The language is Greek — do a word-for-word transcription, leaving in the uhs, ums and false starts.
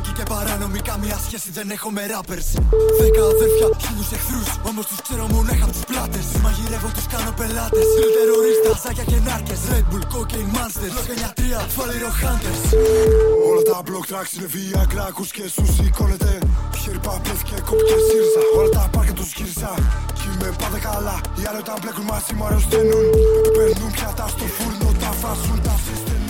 Νίκη και παράνομη, καμία σχέση δεν έχω με rappers. Δέκα αδέρφια, χίλιους εχθρούς, όμως τους ξέρω μόνο έχα απ' τις πλάτες. Τους μαγειρεύω, τους κάνω πελάτες. Real τερορίστα, ζάκια και νάρκες. Red Bull, cocaine monsters, λογενιατρία, φαλήρο hunters. Όλα τα block tracks είναι βία, κράκους και σου σηκώνεται. Χέρι παπλές και κόπη και σύριζα. Όλα τα πάρκια τους γύρισα. Κι είμαι πάντα καλά. Οι άλλοι όταν μπλέκουν μαζί μου αρρωσταίνουν. Παίρνουν πιάτα στο φούρνο, τα φράζουν, τα συστήνουν.